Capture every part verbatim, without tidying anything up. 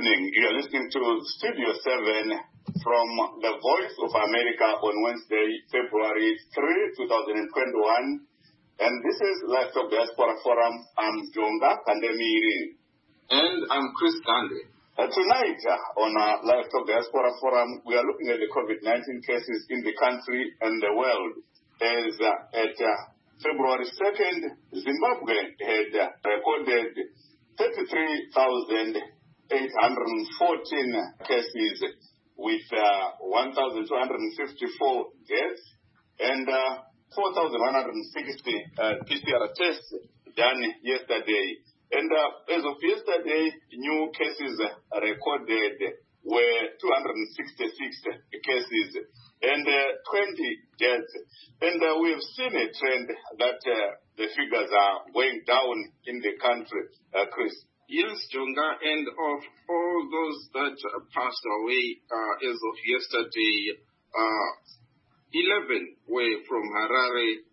evening. You are listening to Studio seven from the Voice of America on Wednesday, February third, twenty twenty-one. And this is Livestock Diaspora Forum. I'm Jonga Kandemiri. And I'm Chris Gandhi. Uh, tonight uh, on our Livestock Diaspora Forum, we are looking at the COVID nineteen cases in the country and the world. As uh, at uh, February second, Zimbabwe had uh, recorded thirty-three thousand eight hundred fourteen cases with uh, one thousand two hundred fifty-four deaths and uh, four thousand one hundred sixty uh, P C R tests done yesterday. And uh, as of yesterday, new cases recorded were two hundred sixty-six cases and uh, twenty deaths. And uh, we have seen a trend that uh, the figures are going down in the country, uh, Chris. Yes, Jonga, and of all those that uh, passed away uh, as of yesterday, uh, eleven were from Harare,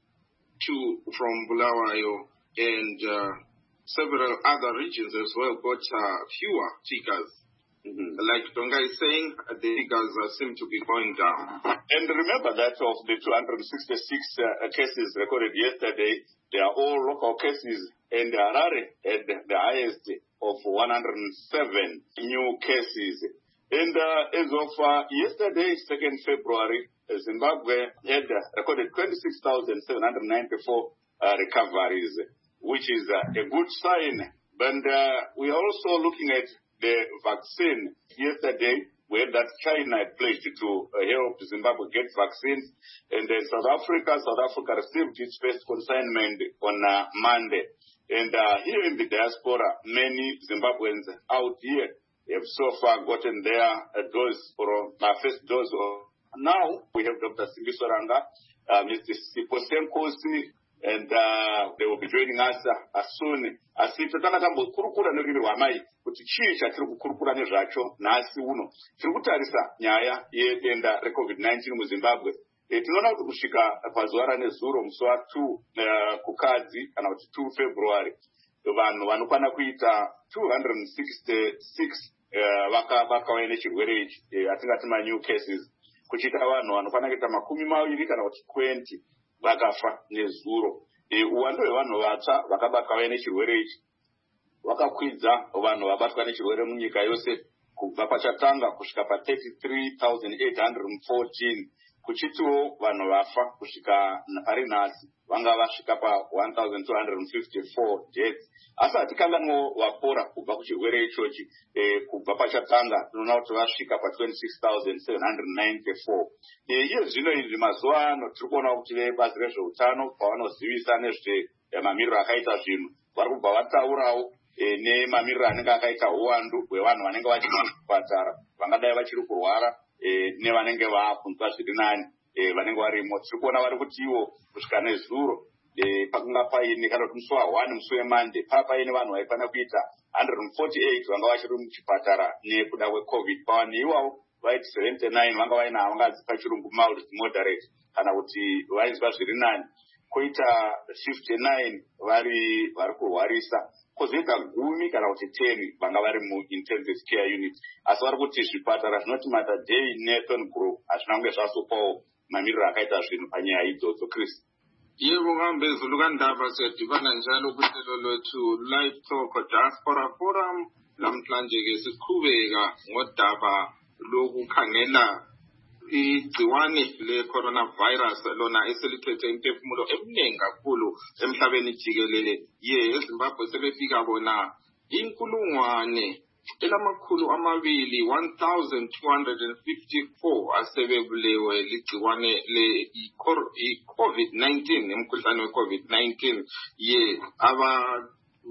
two from Bulawayo, and uh, several other regions as well got uh, fewer figures. Mm-hmm. Like Tonga is saying, the figures uh, seem to be going down. And remember that of the two hundred sixty-six uh, cases recorded yesterday, they are all local cases, and Harare had the highest of one hundred seven new cases. And uh, as of uh, yesterday, second February, Zimbabwe had uh, recorded twenty-six thousand seven hundred ninety-four uh, recoveries, which is uh, a good sign. And uh, we are also looking at the vaccine. Yesterday, we heard that China had pledged to uh, help Zimbabwe get vaccines. And then South Africa, South Africa received its first consignment on uh, Monday. And uh, here in the diaspora, many Zimbabweans out here have so far gotten their uh, dose or uh, first dose. Or now we have Doctor Sibiso Ranga, uh, Mister Siposenkosi, and uh, they will be joining us uh, as soon as it is kurukura neriri wamai kuti chii chatiri kukurukura nezvacho nhasi uno tiri kutarisa nyaya yedenda recovid nineteen muzimbabwe. E, tinoona kuti kusvika pazuva ranezuro musi wa two uh, kukadzi kana kuti two February vanhu vanokwana kuita two hundred sixty-six uh, vakauya nechirwere ichi uh, atingati ma-new cases, kuchiita vanhu vanokwana kuita makumi maviri kana kuti twenty vakafa nezuro. E, uwandu hwevanhu vatsva vakabatwa nechirwere ichi vakakwidza vanhu vabatwa nechirwere munyika yose kubva pachatanga kusvika pa thirty-three thousand eight hundred fourteen, kuchitiwo vanhu vafa kusvika pari nhasi vanga vasvika pa one thousand two hundred fifty-four deaths. Asi hatikanganwo vapora kubva kuchirwere ichochi e, kubva pachatanga tinoona kuti vasvika pa twenty-six thousand seven hundred ninety-four. Iye zvino izvi mazuva ano tiri kuona kuti vebazi rezveutano pavanozivisa nezvemamiriro akaita zvinhu vari kubva vataurawo e, nemamiriro anenge akaita uwandu hwevanhu vanenge vachiri kuzvipatara vangadai vachiri kurwara e, nevanenge vakunzwa zviri nani e, vanenge varimo. Tiri kuona vari kuti ivo kusvika nezuro e, pakanga paine kana kuti musi wa one musi wemande paa paine vanhu vaikwana kuita one hundred forty-eight vanga vachiri muchipatara nekuda kwecovid, pava neivavo vaiti seventy-nine vanga vaina vangazi pachirungu mild moderate kana kuti vaizwa zviri nani, koita fifty-nine vari vari kurwarisa, kozoita gumi kana kuti ten vanga vari muintensive care unit. Asi vari kuti zvipatara zvinoti Mater Nathan Group hazvina kunge zvazopawo mamiriro akaita zvinhu panyaya idzodzo. Chris. Yebo ngambezulu kandaba siyadibana njalo kuhlelo lwethu Livestock Diaspora Forum. Namhlanje ke siqhubeka ngodaba lokukhangela igciwane le-coronavirus lona eselithethe imphefumulo eminingi kakhulu emhlabeni jikelele. Ye eZimbabwe sebefika bona inkulungwane elamakhulu amabili one thousand two hundred fifty-four asebebulewe ligciwane le-COVID nineteen, emkhuhlane we-COVID nineteen. Ye aba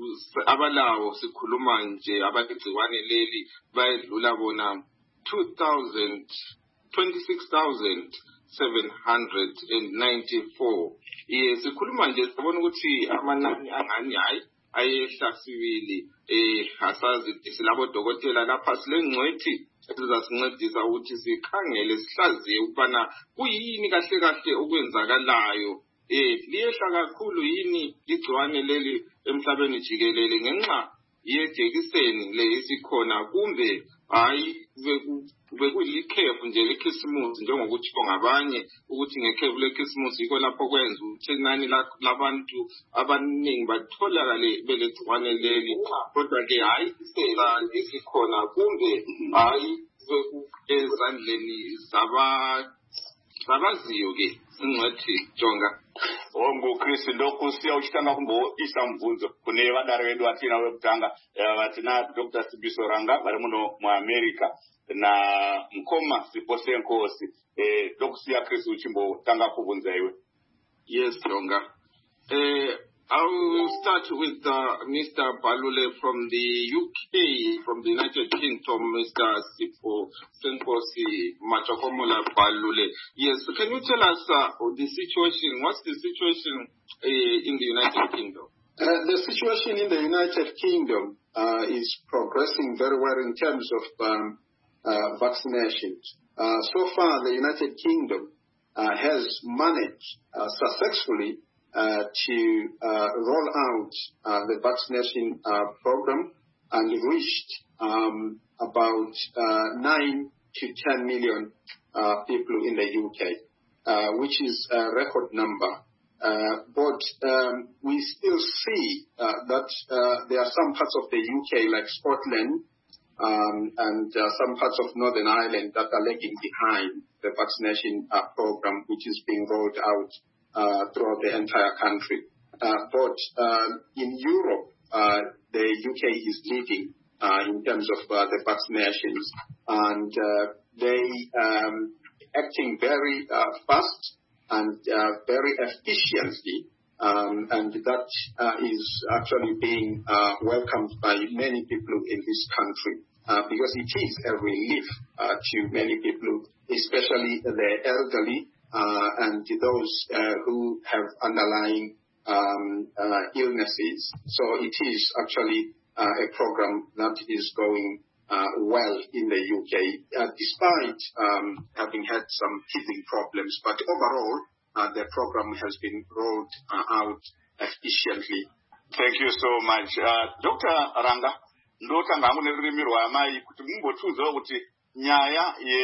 abalawo sikhuluma nje abaligciwane leli bayedlula bona two thousand twenty-six thousand seven hundred ninety-four. Ye sikhuluma nje sibona ukuthi amanani angani hayi ayehla sibili. Eh asazi silabo dokotela lapha silengcwethi ezizasincedisa ukuthi sikhangele sihlaziye ukubana kuyini kahle kahle okwenzakalayo. Eh liyehla kakhulu yini igciwane leli emhlabeni jikelele ngenxa yejekiseni le isikhona kumbe hayi bekulikhefu nje lekhisimusi njengokuthi ngabanye ukuthi ngekhefu lekhisimusi yikho lapho kwenza ukuthi inani labantu abaningi batholakale belegciwane leli kodwa ke hayi isela esikhona kumbe hayi ezandleni zaba sabaziyo ke ingcwethi jonga ongo Chris lokhu siyawuchitanga kumbo isamvunzo kune vadari vedu vatina wekutanga vatina Doctor Sibiso Ranga vari muno muAmerica na Mkoma Sipose Nkosi eh dokusiya Chris uchimbo tanga kubvunza iwe. Yes jonga eh I will start with uh, Mister Balule from the U K, from the United Kingdom, Mister Sipo Senkosi Machakomola Balule. Yes, so can you tell us uh, the situation, what's the situation uh, in the United Kingdom? Uh, the situation in the United Kingdom uh, is progressing very well in terms of um, uh, vaccinations. Uh, so far, the United Kingdom uh, has managed uh, successfully Uh, to uh, roll out uh, the vaccination uh, program and reached um, about uh, nine to ten million uh, people in the U K, uh, which is a record number. Uh, but um, we still see uh, that uh, there are some parts of the U K, like Scotland um, and uh, some parts of Northern Ireland, that are lagging behind the vaccination uh, program, which is being rolled out Uh, throughout the entire country. Uh, but uh, in Europe, uh, the U K is leading uh, in terms of uh, the vaccinations, and uh, they um, acting very uh, fast and uh, very efficiently, um, and that uh, is actually being uh, welcomed by many people in this country uh, because it is a relief uh, to many people, especially the elderly, Uh, and those uh, who have underlying um, uh, illnesses. So it is actually uh, a program that is going uh, well in the U K, uh, despite um, having had some teething problems. But overall, uh, the program has been rolled uh, out efficiently. Thank you so much. Uh, Doctor Ranga, ndotanga munelurimi rwamai kuti mumbotunzawo kuti nyaya ye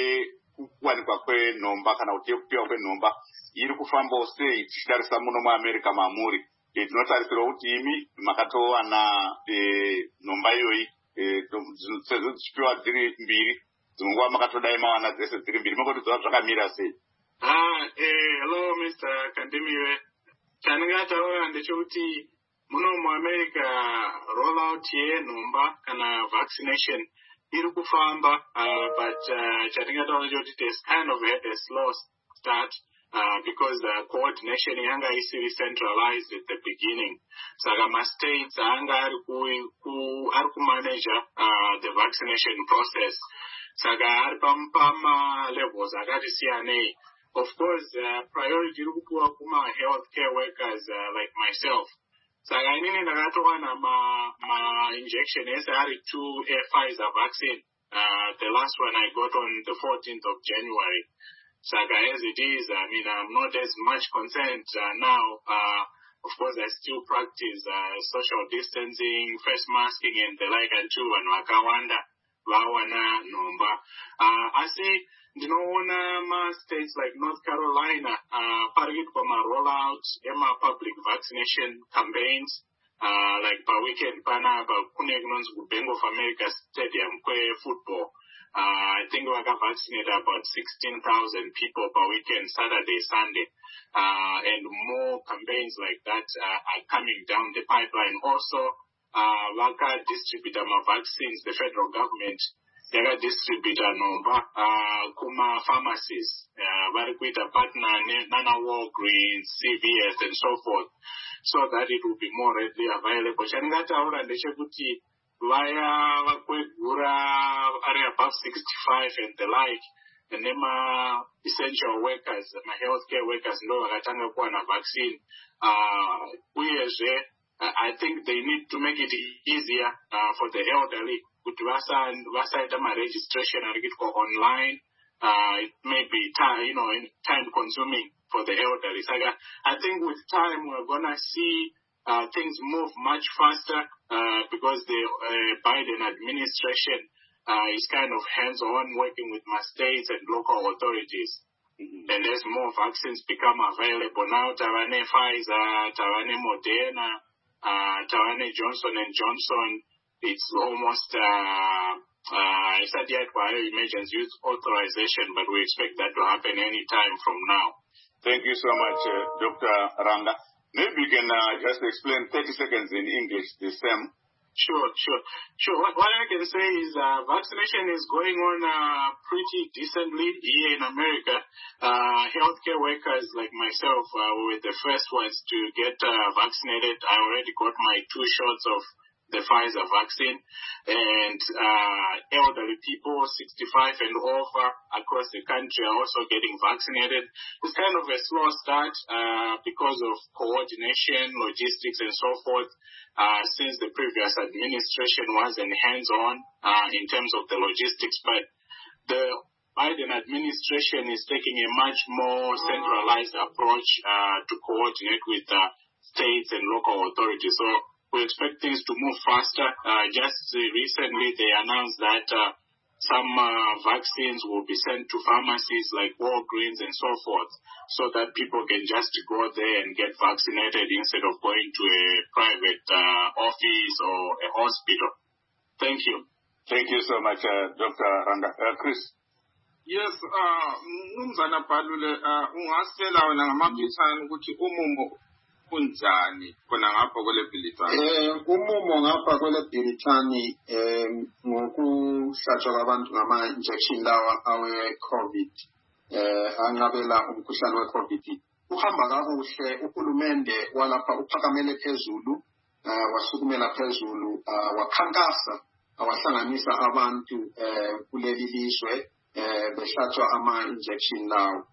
kuwanikwa kwenomba kana kuti kupiwa kwenomba iri kufamba sei tichitarisa muno muAmerica mamuri. Tinotarisira kuti imi makatowana nomba iyoyi sezvo dzichipiwa dziri mbiri dzimwe makatodai mawana dzese dziri mbiri makotodzoa zvakamira sei? Ah, eh, hello Mister Kandemire. Chaningataura ndechekuti muno muAmerica rollout yenomba kana vaccination iri kufamba, uh, but uh, chatingataura ndechekuti there's kind of a, a slow start uh, because the coordination yanga isiri centralized at the beginning. Saka ma states anga ari ku ari ku manage uh, the vaccination process. Saka ari pama levels akati siyanei. Of course, uh, priority iri kupuwa kuma healthcare workers uh, like myself. Saka inini ndakatowana ma ma injection ese ari two a Pfizer vaccine. Uh, the last one I got on the fourteenth of January. Saka as it is, I mean, I'm not as much concerned uh, now. Uh, of course, I still practice uh, social distancing, face masking, and the like until when wakawanda wawana nomba. Uh, I see. Ndinoona ma states like North Carolina uh parikit kwa ma rollout ema public vaccination campaigns uh like per weekend pana pa kune kunonzi ku Bank of America Stadium kwe football. uh I think we got vaccinated about sixteen thousand people per weekend, Saturday, Sunday, uh and more campaigns like that uh, are coming down the pipeline. Also uh waka distribute my vaccines, the federal government yaka distributor nomba uh, kuma pharmacies uh, vari kuita partner nana Walgreens, C V S and so forth, so that it will be more readily available. Chandingataura ndechekuti vaya vakwegura ari above sixty-five and the like, and nema essential workers, ma healthcare workers ndo vakatanga kuwana vaccine. uh, uyezve uh, I think they need to make it easier uh, for the elderly kuti vasaita ma-registration arikuitwa online. Uh, it may be time, you know, time consuming for the elderly. So I think with time we're gonna see uh, things move much faster uh, because the uh, Biden administration uh, is kind of hands-on, working with my states and local authorities. Mm-hmm. And as more vaccines become available now, Tavane Pfizer, Tavane Moderna, uh, Tavane Johnson and Johnson, it's almost uh, uh, it's at the emergency use authorization, but we expect that to happen any time from now. Thank you so much, uh, Doctor Ranga. Maybe you can uh, just explain thirty seconds in English, the same. Sure, sure, sure. What, what I can say is uh, vaccination is going on uh, pretty decently here in America. Uh, healthcare workers like myself uh, were the first ones to get uh, vaccinated. I already got my two shots of the Pfizer vaccine, and uh, elderly people, sixty-five and over, across the country are also getting vaccinated. It's kind of a slow start uh, because of coordination, logistics, and so forth, uh, since the previous administration wasn't hands-on uh, in terms of the logistics, but the Biden administration is taking a much more centralized approach uh, to coordinate with uh, states and local authorities. So we expect things to move faster. Uh, just uh, recently, they announced that uh, some uh, vaccines will be sent to pharmacies like Walgreens and so forth, so that people can just go there and get vaccinated instead of going to a private uh, office or a hospital. Thank you. Thank you so much, uh, Doctor Ranga. Uh, Chris? Yes, Mnumzana Palule, ungasela wena ngamabithani ukuthi umumo kunjani khona ngapha kwele Bhilitani? Eh umumo ngapha kwele Bhilitani eh ngokuhlatshwa kwabantu ngama injection lawa awe COVID eh anqabela umkhuhlane we COVID uhamba kakuhle. Uhulumende walapha uphakamele phezulu wasukumela phezulu wakhankasa awahlanganisa abantu eh kuleli lizwe eh behlatshwa ama injection lawo.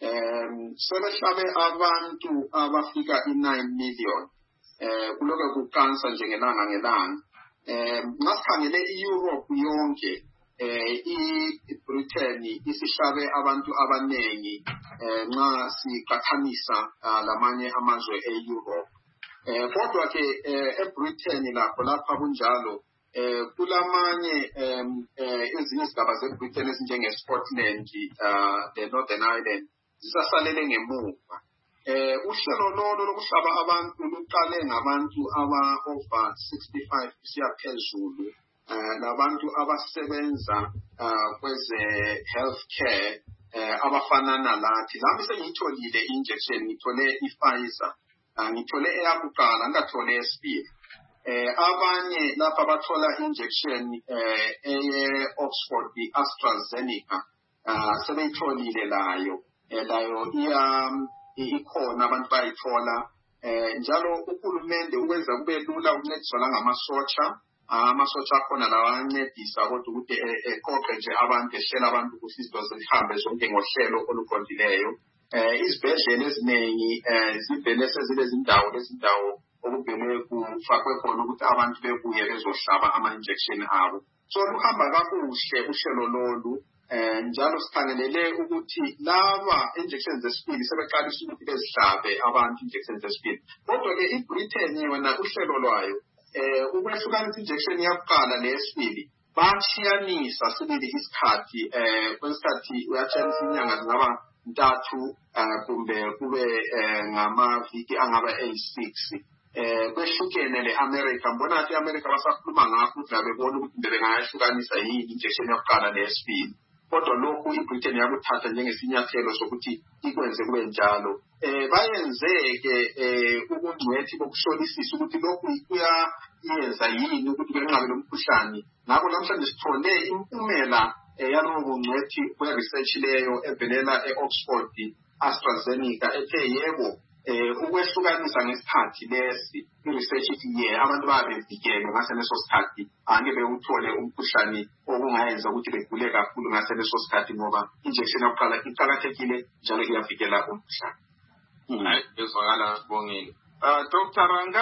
Um, sebehlabe abantu abafika i-nine million eh kuloke kukansa njengelanga ngelanga. Um ngasikhangele i-Europe yonke eh i-Britain isihlabe abantu abanengi eh nxa siqhathanisa lamanye amazwe e-Europe. Eh kodwa ke e-Britain lapho lapha kunjalo eh kulamanye em ezinye izigaba ze-Britain ezinjenge-Scotland, uh, the Northern Ireland zisasalele ngemuva. Eh uhlelo lolo lokuhlaba abantu luqale ngabantu aba over sixty-five kusiya phezulu, eh labantu abasebenza kweze healthcare eh abafana nalathi. Lami sengitholile injection, ngithole i-Pfizer, ngithole eyakuqala ngathole esibili. Eh abanye lapha bathola injection eh eye Oxford i-AstraZeneca sebeyitholile layo. Layo iya ikhona abantu bayithola eh njalo uhulumende ukwenza kube lula ukuncediswa la ngamasotsha. Amasotsha akhona lawa ancedisa kodwa ukuthi eqoqe nje abantu ehlela abantu ukuthi izinto zihambe zonke ngohlelo oluqondileyo. Eh izibhedlela eziningi eh zivele sezilezi indawo lezindawo okuvele kufakwe khona ukuthi abantu bebuye bezohlaba ama injection abo. So luhamba kakuhle uhlelo lolu. Eh njalo sikhangelele ukuthi laba injections zesibili sebeqalisa ukuthi bezihlabe abantu injections zesibili. Kodwa ke iBritain yona uhlelo lwayo eh ukwehlukanisa injection yakuqala lesibili bachiyanisa sibili isikhathi eh kwesikhathi uyachanisa inyanga zingaba ntathu kumbe kube ngamaviki angaba eighty-six. Eh kwehlukene le-America mbona athi i-America basakhuluma ngakho ukuthi bebona ukuthi bengayahlukanisa yini injection yakuqala lesibili. Kodwa lokhu iBritain yakuthatha njengesinyathelo sokuthi ikwenze kube njalo. Eh bayenzeke eh ubungcwethi bokuhlolisisa ukuthi lokhu kuyayenza yini ukuthi benqabe lomkhuhlane. Ngakho namhlanje sithole impumela yalowo bungcwethi kwe-research leyo evelela e-Oxford AstraZeneca ethe yebo eh ukwehlukanisa ngesikhathi lesi i-research ithi ye abantu babevikele ngaseneso sikhathi angeke bewuthole umkhuhlane okungayenza ukuthi begule kakhulu ngaseneso sikhathi ngoba injection yakuqala iqhakathekile njalo iyavikela umkhuhlane. Hayi bezwakala Sibongile. Uh Doctor Ranga,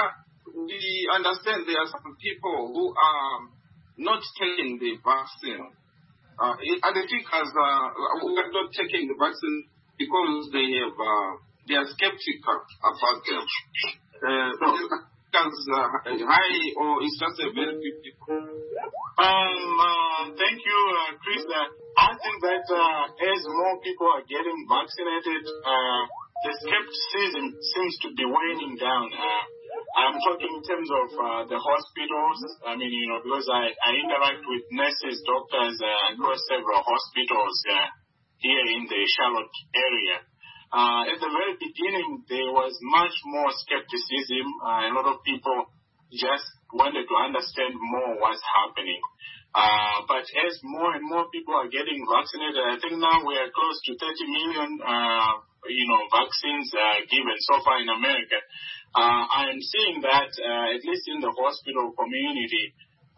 we understand there are some people who are not taking the vaccine. Uh, are the figures uh, who are not taking the vaccine because they have uh, they are skeptical about them. Uh, numbers uh, high, or it's just a very few people? Um, uh, thank you, uh, Chris. Uh, I think that uh, as more people are getting vaccinated, uh, the skepticism seems to be waning down. Uh, I'm talking in terms of uh, the hospitals. I mean, you know, because I, I interact with nurses, doctors uh, across several hospitals uh, here in the Charlotte area. Uh, at the very beginning, there was much more skepticism. Uh, a lot of people just wanted to understand more what's happening. Uh, but as more and more people are getting vaccinated, I think now we are close to thirty million, uh, you know, vaccines uh, given so far in America. Uh, I'm seeing that, uh, at least in the hospital community,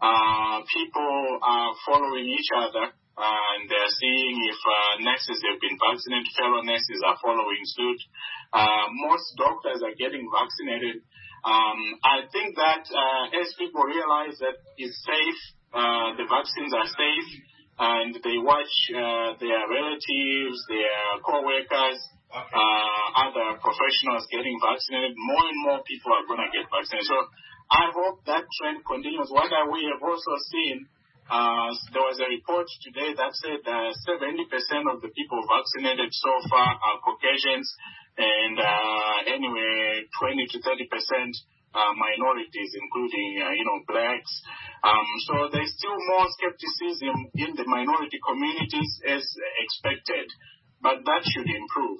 uh, people are following each other. Uh, and they're seeing if uh, nurses have been vaccinated, fellow nurses are following suit. Uh, most doctors are getting vaccinated. Um, I think that uh, as people realize that it's safe, uh, the vaccines are safe, and they watch uh, their relatives, their co-workers, uh, other professionals getting vaccinated, more and more people are going to get vaccinated. So I hope that trend continues. What we have also seen, Uh, there was a report today that said uh, seventy percent of the people vaccinated so far are Caucasians, and uh, anyway, twenty to thirty percent uh, minorities, including, uh, you know, blacks. Um, so there's still more skepticism in the minority communities as expected, but that should improve.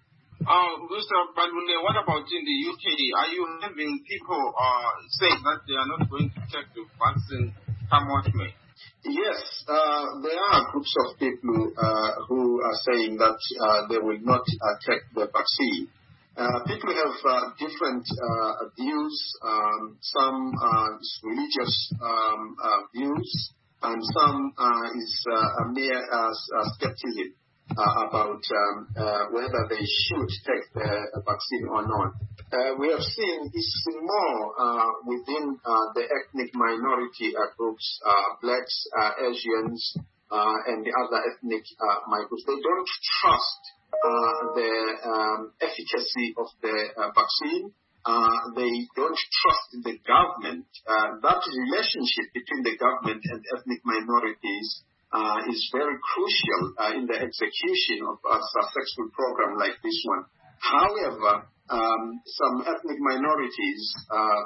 Uh, Mister Balule, what about in the U K? Are you having people uh, say that they are not going to take the vaccine, come what may? Yes, uh, there are groups of people uh, who are saying that uh, they will not uh, take the vaccine. Uh, people have uh, different uh, views. Um, some uh, is religious um, uh, views, and some uh, is uh, a mere uh, skepticism uh, about um, uh, whether they should take the vaccine or not. Uh, we have seen it's more uh, within uh, the ethnic minority uh, groups, uh, blacks, uh, Asians, uh, and the other ethnic uh, minorities. They don't trust uh, the um, efficacy of the uh, vaccine. Uh, they don't trust the government. Uh, that relationship between the government and ethnic minorities uh, is very crucial uh, in the execution of a successful program like this one. However, Um, some ethnic minorities uh,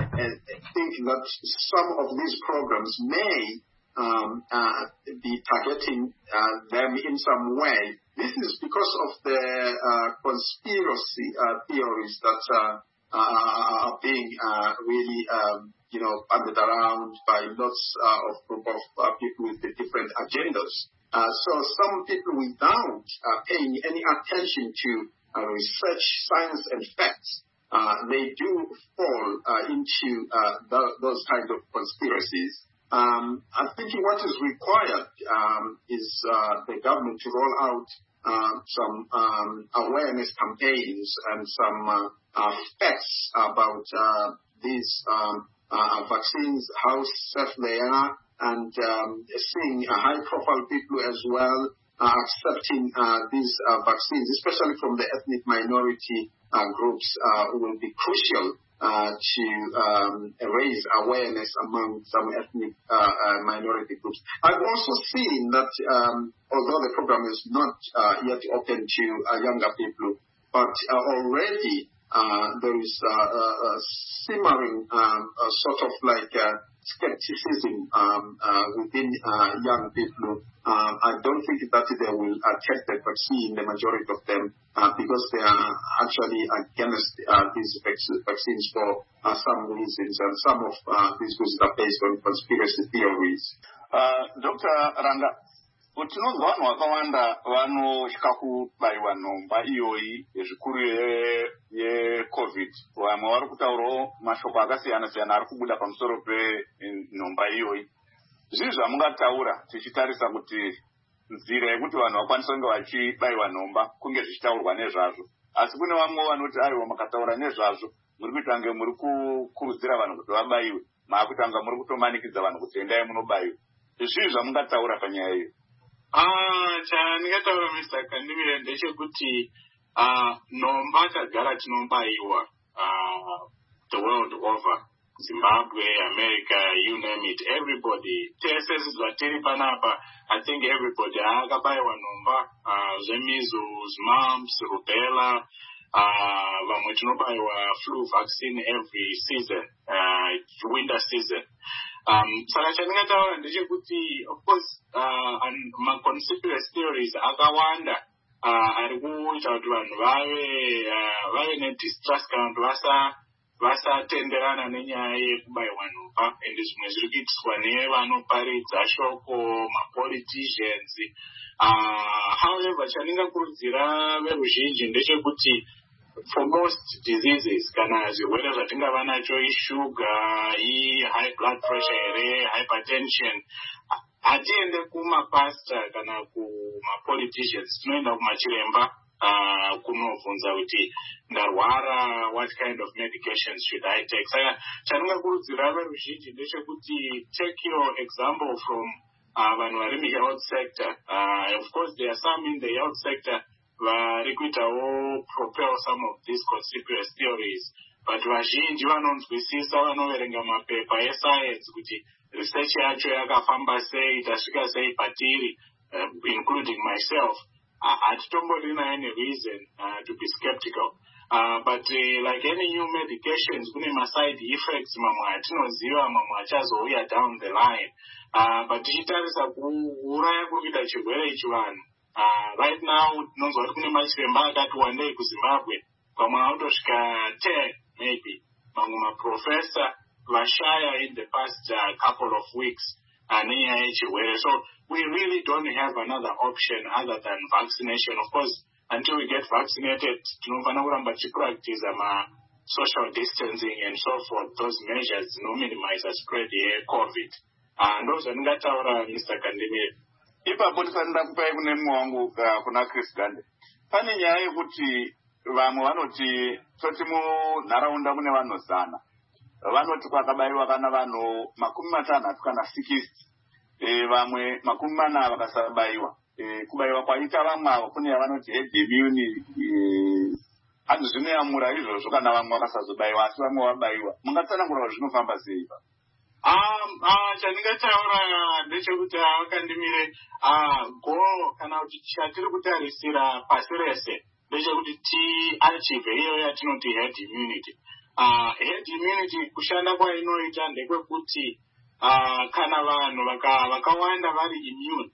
think that some of these programs may um, uh, be targeting uh, them in some way. This is because of the uh, conspiracy uh, theories that uh, are being uh, really, um, you know, banded around by lots uh, of group of uh, people with the different agendas. Uh, so some people, without uh, paying any attention to Uh, research, science, and facts, uh, they do fall uh, into uh, th- those kinds of conspiracies. Um, I think what is required um, is uh, the government to roll out uh, some um, awareness campaigns and some uh, uh, facts about uh, these um, uh, vaccines, how safe they are, and um, seeing uh, high-profile people as well Uh, accepting uh, these uh, vaccines, especially from the ethnic minority uh, groups, uh, will be crucial uh, to um, raise awareness among some ethnic uh, uh, minority groups. I've also seen that um, although the program is not uh, yet open to uh, younger people, but uh, already uh, there is uh, a, a simmering um, a sort of like uh, skepticism um, uh, within uh, young people. Um, I don't think that they will uh, take the vaccine, the majority of them, uh, because they are actually against uh, these vac- vaccines for uh, some reasons, and some of uh, these reasons are based on conspiracy theories. Uh, Doctor Ranga, utinonzwa vanhu vakawanda vanosvika kubaiwa nhomba iyoyi yezvikuru yecovid. Vamwe vari kutaurawo mashoko akasiyana-siyana ari kubuda pamusoro penhomba iyoyi. Zvii zvamungataura tichitarisa kuti nzira yekuti vanhu vakwanisa kunge vachibaiwa nhomba kunge zvichitaurwa nezvazvo, asi kune vamwe vanoti aiwa makataura nezvazvo muri kuita kunge muri kukurudzira vanhu kuti vabaiwe, maakuita kunge muri kutomanikidza vanhu kuti endai munobaiwa. Zvii zvamungataura panyaya iyo? Ah, chandingataura Mister Kandimire ndechekuti ah, nhomba tagara tinobaiwa. Ah, the world over. Zimbabwe, America, you name it, everybody. T S S Zvatiri Panapa, I think everybody. Akabayiwa nomba, uh, measles, mumps, rubella, uh, vamwe tinobayiwa flu vaccine every season, uh, winter season. Um, saka chandingataura ndechekuti, of course, uh, and my conspiracy theories akawanda, uh, ari kuita kuti vanhu vave, uh, vave nedistrust kana kuti vasa vasatenderana nenyaya yekubayiwa nhomba ende zvimwe zviri kuitiswa nevanoparidza shoko mapoliticians. Uh, however, chandingakurudzira veruzhinji ndechekuti for most diseases kana zvirwere zvatingava nacho ishuga, i-high blood pressure here, hypertension, hatiende kumapasta kana kumapoliticians, tinoenda kumachiremba uh, kunobvunza kuti ndarwara, what kind of medications should I take? Saka chandingakurudzira veruzhinji ndechekuti take your example from uh, vanhu vari muhealth sector. Uh, of course, there are some in the health sector vari kuitawo propel some of these conspiracy theories, but vazhinji vanonzwisisa, vanoverenga mapepa escience kuti research yacho yakafamba sei, tasvika sei patiri, uh, including myself. Hatitomborina uh, any reason uh, to be skeptical. Uh, but uh, like any new medications, kune ma-side effects mamwe atinoziva, mamwe achazouya down the line. Uh, but tichitarisa kuuraya kuita chirwere ichi vanhu. Uh, right now, tinonzwa kuti kune machiremba akati wandei kuZimbabwe, pamwe autosvika ten maybe, mamwe maprofessor vashaya in the past uh, couple of weeks uh, nenyaya yechirwere. So we really don't have another option other than vaccination. Of course, until we get vaccinated, tinofana kuramba tichipractice ma social distancing and so forth, those measures no minimize the spread ye COVID. Uh, ndo zvandingataura Mister Kandimire. Ipapo tisanida kupai kune mumwe wangu uh, kuna Chris Gande. Pane nyaya yekuti vamwe vanoti toti munharaunda mune vanhu zana. Vanoti kwakabayiwa kana vanhu makumi matanhatu kana sixty. E, vamwe makumi mana vakasabayiwa. E, kubayiwa kwaita vamwe avo kune yavanoti herd immunity. Hanzi zvinoyamura izvozvo kana vamwe vakasazobayiwa asi vamwe vabayiwa. Mungatsanangura kuti zvinofamba sei ipapo? Um, uh, chandingataura ndechekuti Kandimire, uh, goal kana kuti chatiri kutarisira pasi rese ndechekuti ti-achieve iyo yatinoti herd immunity. Uh, herd immunity kushanda kwainoita ndekwekuti uh, kana vanhu vakawanda vari immune,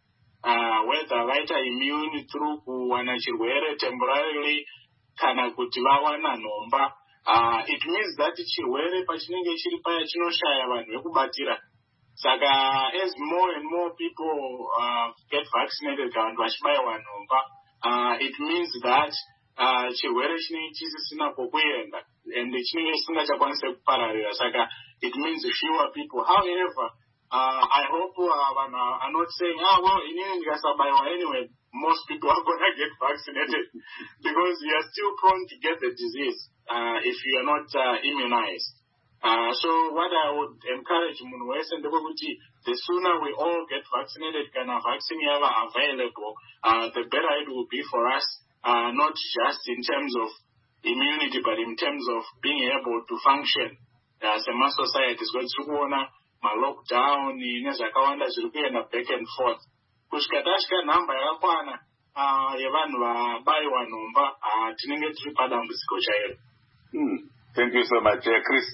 uh, whether vaita immune through kuwana chirwere temporarily kana kuti vawana nhomba, Uh, it means that chirwere pachinenge chiri paya chinoshaya vanhu vekubatira. Saka as more and more people uh, get vaccinated kana vachibayiwa nhomba, uh, it means that uh, chirwere chinenge chisisina kwekuenda and chinenge chisingachakwanise kupararira. Saka it means fewer people. However, uh, I hope uh, vanhu are not saying, ah, well, inini ndikasabayiwa anyway, most people are going to get vaccinated because you are still prone to get the disease uh, if you are not uh, immunized. Uh, so what I would encourage munhu wese ndekuti the sooner we all get vaccinated kana vaccine yava available, uh, the better it will be for us, uh, not just in terms of immunity but in terms of being able to function as a mass society. So tiri kuona ma-lockdown nezvakawanda zviri kuenda back and forth. Kusvika tasvika nhamba yakakwana uh, yevanhu vabayiwa nhomba, uh, tinenge tiri padambudziko chairo. Hmm. Thank you so much, uh, Chris.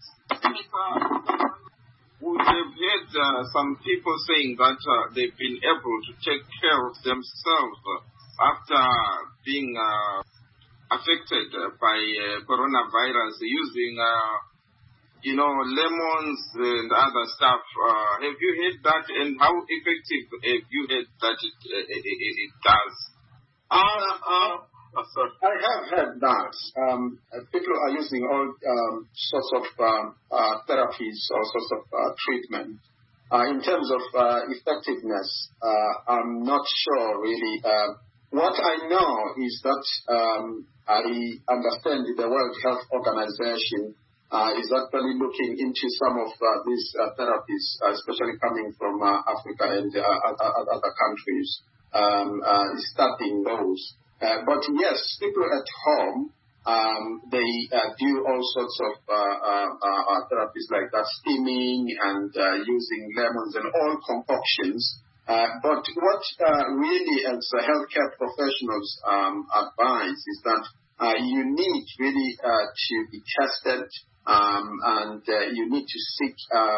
We have heard uh, some people saying that uh, they've been able to take care of themselves uh, after being uh, affected uh, by uh, coronavirus using uh, you know, lemons and other stuff. Uh, have you heard that, and how effective have you heard that it, uh, it, it, it does? Uh, uh, I have heard that. Um, people are using all um, sorts of um, uh, therapies, all sorts of uh, treatment. Uh, in terms of uh, effectiveness, uh, I'm not sure really. Uh, what I know is that um, I understand the World Health Organization Uh, is actually looking into some of uh, these uh, therapies, uh, especially coming from uh, Africa and uh, other countries, um, uh, studying those. Uh, but yes, people at home Um, they uh, do all sorts of uh, uh, uh, therapies like that, steaming and uh, using lemons and all concoctions. Uh, but what uh, really, as uh, healthcare professionals um, advise is that uh, you need really uh, to be tested um, and uh, you need to seek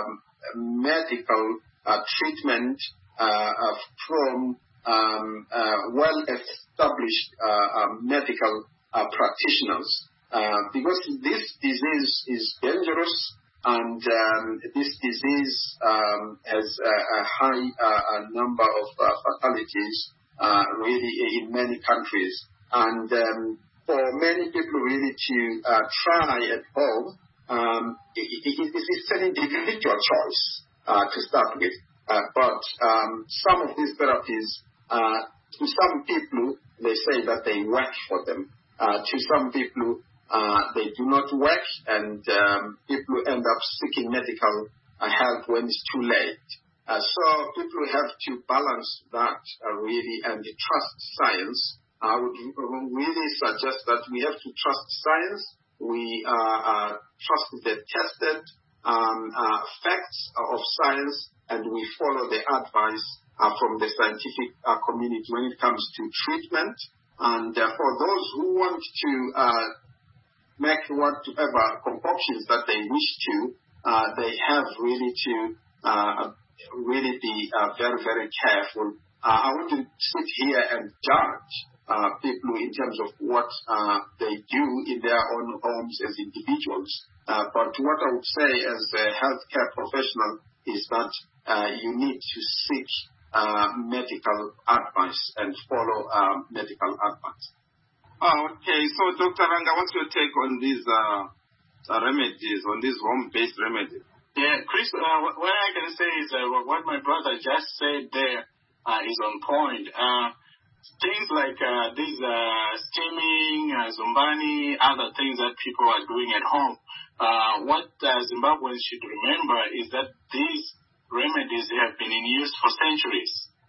um, medical uh, treatment uh, uh, from um, uh, well-established uh, uh, medical Uh, practitioners, uh, because this disease is dangerous and um, this disease um, has a, a high uh, a number of uh, fatalities uh, really in many countries. And um, for many people really to uh, try at home, um, it, it, it's an individual choice uh, to start with. Uh, but um, some of these therapies, uh, to some people, they say that they work for them. Uh, to some people, uh, they do not work, and um, people end up seeking medical uh, help when it's too late. Uh, so people have to balance that uh, really and trust science. I would really suggest that we have to trust science. We uh, uh, trust the tested um, uh, facts of science, and we follow the advice uh, from the scientific uh, community when it comes to treatment. And uh, for those who want to uh, make whatever concoctions that they wish to, uh, they have really to uh, really be uh, very, very careful. Uh, I want to sit here and judge uh, people in terms of what uh, they do in their own homes as individuals. Uh, but what I would say as a healthcare professional is that uh, you need to seek Uh, medical advice and follow uh, medical advice. Oh, okay. So, Doctor Ranga, what's your take on these uh, uh, remedies, on these home-based remedies? Yeah, Chris, uh, what I can say is uh, what my brother just said there uh, is on point. Uh, things like uh, these uh, steaming, uh, zumbani, other things that people are doing at home, uh, what uh, Zimbabweans should remember is that these remedies have been in use for centuries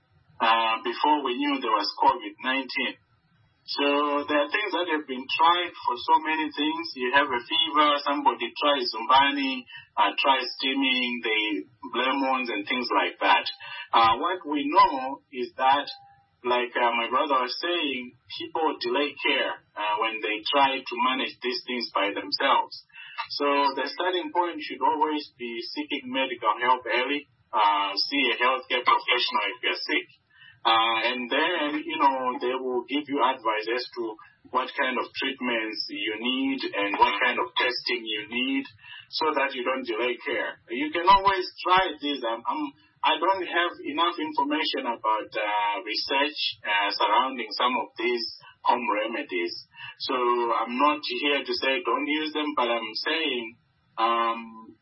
uh, before we knew there was COVID nineteen. So there are things that have been tried for so many things. You have a fever, somebody tries zumbani, uh, tries steaming, the lemons and things like that. Uh, what we know is that, like uh, my brother was saying, people delay care uh, when they try to manage these things by themselves. So the starting point should always be seeking medical help early. Uh, see a healthcare professional if you're sick. Uh, and then, you know, they will give you advice as to what kind of treatments you need and what kind of testing you need so that you don't delay care. You can always try this. I'm, I'm, I don't have enough information about uh, research uh, surrounding some of these home remedies. So I'm not here to say don't use them, but I'm saying um,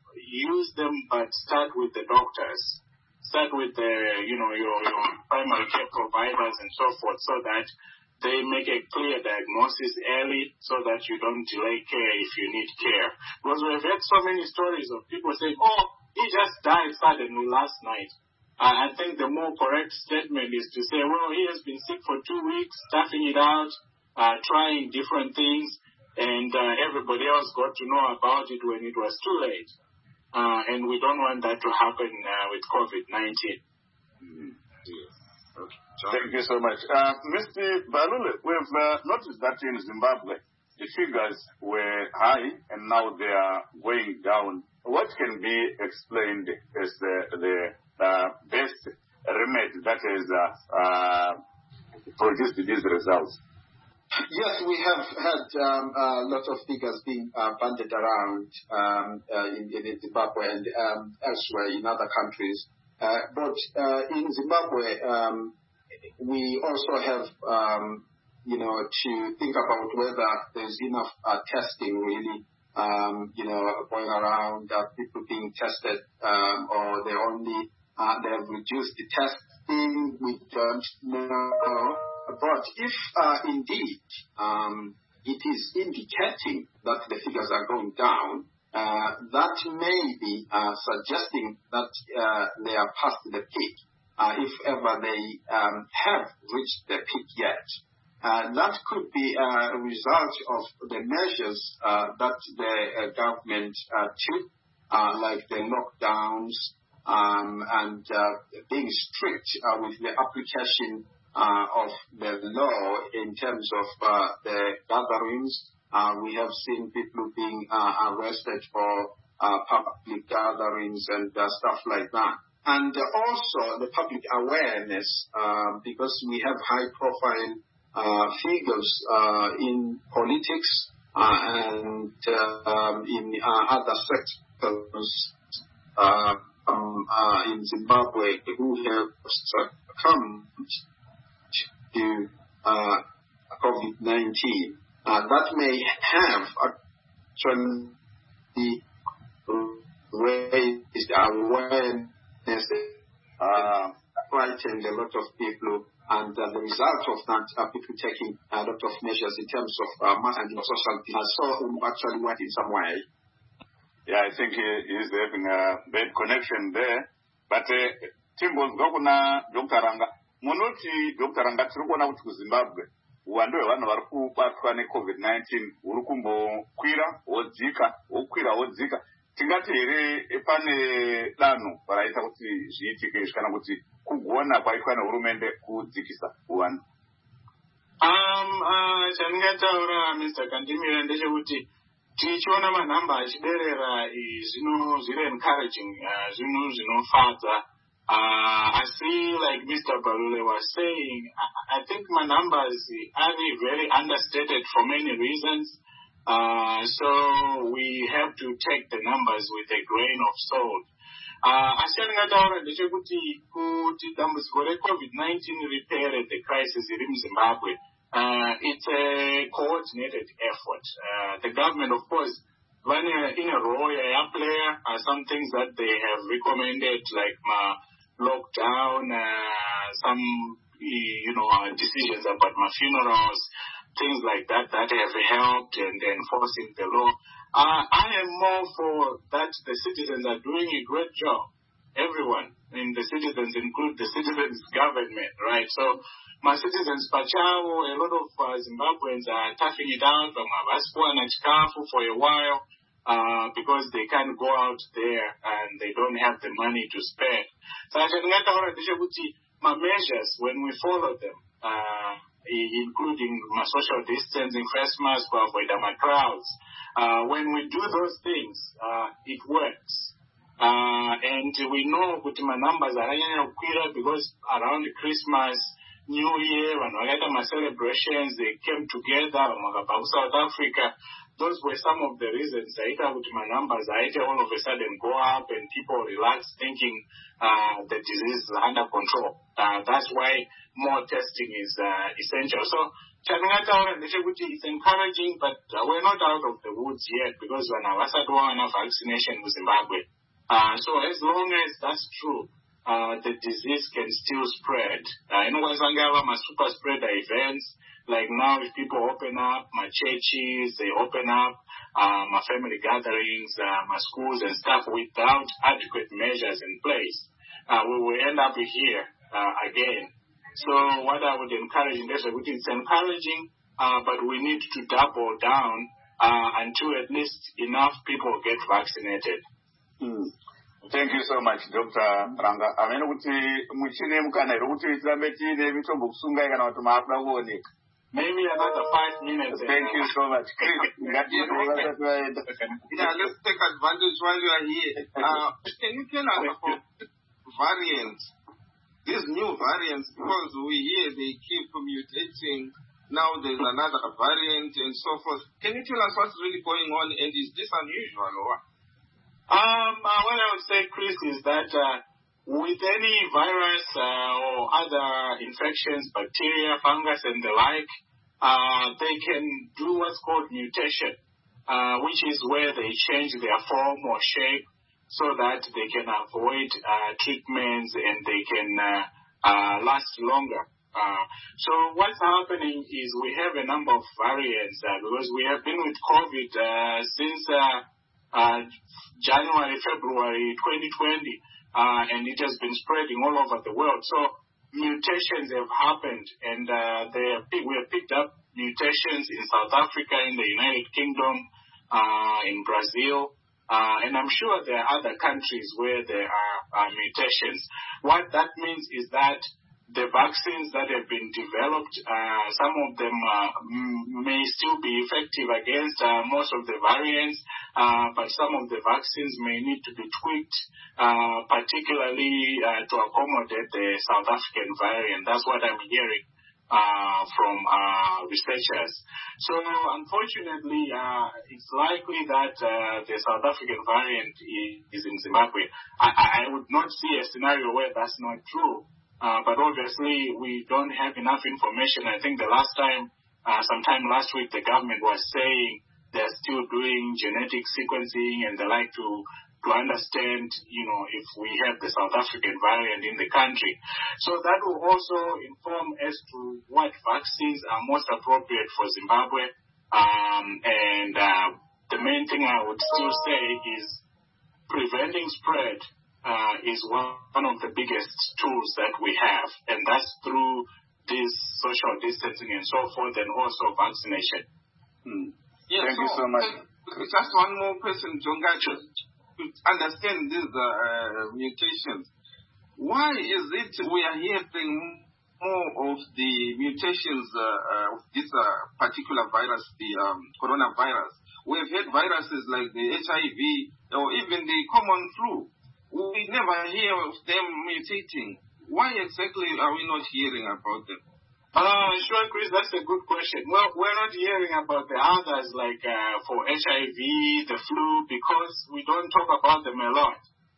use them, but start with the doctors. Start with the, you know, your, your primary care providers and so forth, so that they make a clear diagnosis early, so that you don't delay care if you need care. Because we've had so many stories of people saying, "Oh, he just died suddenly last night." Uh, I think the more correct statement is to say, "Well, he has been sick for two weeks, toughing it out, uh, trying different things, and uh, everybody else got to know about it when it was too late." Uh, and we don't want that to happen uh, with COVID nineteen. Mm-hmm. Yes. Okay. Thank you so much. Uh, Mister Balule, we've uh, noticed that in Zimbabwe, the figures were high and now they are going down. What can be explained as the, the uh, best remedy that has uh, uh, produced these results? Yes, we have had um, a lot of figures being uh, banded around um, uh, in, in Zimbabwe and um, elsewhere in other countries. Uh, but uh, in Zimbabwe, um, we also have, um, you know, to think about whether there's enough uh, testing really, um, you know, going around, uh, people being tested, um, or they only, uh, they have reduced the testing. We don't know. But if uh, indeed um, it is indicating that the figures are going down, uh, that may be uh, suggesting that uh, they are past the peak, uh, if ever they um, have reached the peak yet. Uh, that could be a result of the measures uh, that the uh, government uh, took, uh, like the lockdowns um, and uh, being strict uh, with the application uh, of the law in terms of uh, the gatherings. Uh, we have seen people being uh, arrested for uh, public gatherings and uh, stuff like that. And uh, also the public awareness, uh, because we have high-profile uh, figures uh, in politics uh, and uh, um, in uh, other sectors uh, um, uh, in Zimbabwe who have succumbed to uh, COVID nineteen. Uh, that may have actually raised awareness, uh, frightened a lot of people, and uh, the result of that are people taking a lot of measures in terms of uh, mass and social distance. So um, actually work in some way. Yeah, I think he is having a bad connection there. But uh, Timbo Gokuna, Doctor Ranga, Monoti, Doctor Ranga, Trukona to Zimbabwe. Uwando hwevanhu vari kubatwa necovid nineteen uri kumbokwira wodzika wokwira wodzika tingati here pane danho raita kuti zviitike kana kuti kugona kwaitwa nehurumende kudzikisa uwando. um uh, chandingataura Mister Kandimira ndechekuti tichiona manhamba achiderera zvino zviri encouraging, zvinhu zvinofadza. Uh, I see, like Mister Balule was saying, I, I think my numbers are very understated for many reasons. Uh, so we have to take the numbers with a grain of salt. Ashaningataura ndechekuti kuti dambudziko reCovid nineteen ripere the crisis iri muZimbabwe. Uh, it's a coordinated effort. Uh, the government, of course, when in a role, a player, are some things that they have recommended, like my lockdown, uh, some, you know, decisions about my funerals, things like that, that have helped in enforcing the law. Uh, I am more for that the citizens are doing a great job. Everyone, and the citizens include the citizens' government, right? So my citizens, Pachao, a lot of uh, Zimbabweans are toughing it out from Abasua and Chikafu for a while uh, because they can't go out there and they don't have the money to spend. So I said, my measures, when we follow them, uh, including my social distancing, face mask, to avoid my crowds, uh, when we do those things, uh, it works. Uh, and we know that my numbers are higher because around Christmas, New Year, and my celebrations, they came together, South Africa. Those were some of the reasons that my numbers all of a sudden go up and people relax thinking uh, the disease is under control. Uh, that's why more testing is uh, essential. So, it's encouraging, but uh, we're not out of the woods yet because when I was at one vaccination with Zimbabwe. Uh, so as long as that's true, uh, the disease can still spread. Uh, you know, when my super spreader events, like now if people open up, my churches, they open up, uh, my family gatherings, uh, my schools and stuff without adequate measures in place, uh, we will end up here uh, again. So what I would encourage in this, it's encouraging, uh, but we need to double down uh, until at least enough people get vaccinated. Mm. Thank you so much, Doctor Ranga. Amene kuti muchine mukana kuti tirambe tine mitombo kusunga kana kuti maafuna kuoneka. Maybe another five minutes. Thank you so much, Chris. Yeah, let's take advantage while you are here. Uh, can you tell us about variants? These new variants, because we hear they keep mutating. Now there's another variant and so forth. Can you tell us what's really going on, and is this unusual or what? Um, uh, what I would say, Chris, is that uh, with any virus uh, or other infections, bacteria, fungus, and the like, uh, they can do what's called mutation, uh, which is where they change their form or shape so that they can avoid uh, treatments and they can uh, uh, last longer. Uh, so what's happening is we have a number of variants uh, because we have been with COVID uh, since uh, uh, January, February twenty twenty, uh, and it has been spreading all over the world. So mutations have happened, and uh, they have, we have picked up mutations in South Africa, in the United Kingdom, uh, in Brazil, uh, and I'm sure there are other countries where there are uh, mutations. What that means is that the vaccines that have been developed, uh, some of them uh, m- may still be effective against uh, most of the variants, uh, but some of the vaccines may need to be tweaked, uh, particularly uh, to accommodate the South African variant. That's what I'm hearing uh, from uh, researchers. So unfortunately, uh, it's likely that uh, the South African variant is in Zimbabwe. I, I would not see a scenario where that's not true. Uh, but obviously, we don't have enough information. I think the last time, uh, sometime last week, the government was saying they're still doing genetic sequencing and they like to, to understand, you know, if we have the South African variant in the country. So that will also inform as to what vaccines are most appropriate for Zimbabwe. Um, and uh, the main thing I would still say is preventing spread Uh, is one of the biggest tools that we have, and that's through this social distancing and so forth, and also vaccination. Hmm. Yeah, Thank so, you so much. Uh, just one more question, Jonga, to understand these uh, mutations. Why is it we are hearing more of the mutations uh, uh, of this uh, particular virus, the um, coronavirus? We've had viruses like the H I V or even the common flu. We never hear of them mutating. Why exactly are we not hearing about them? Uh, sure, Chris, that's a good question. Well, we're not hearing about the others like uh, for H I V, the flu, because we don't talk about them a lot.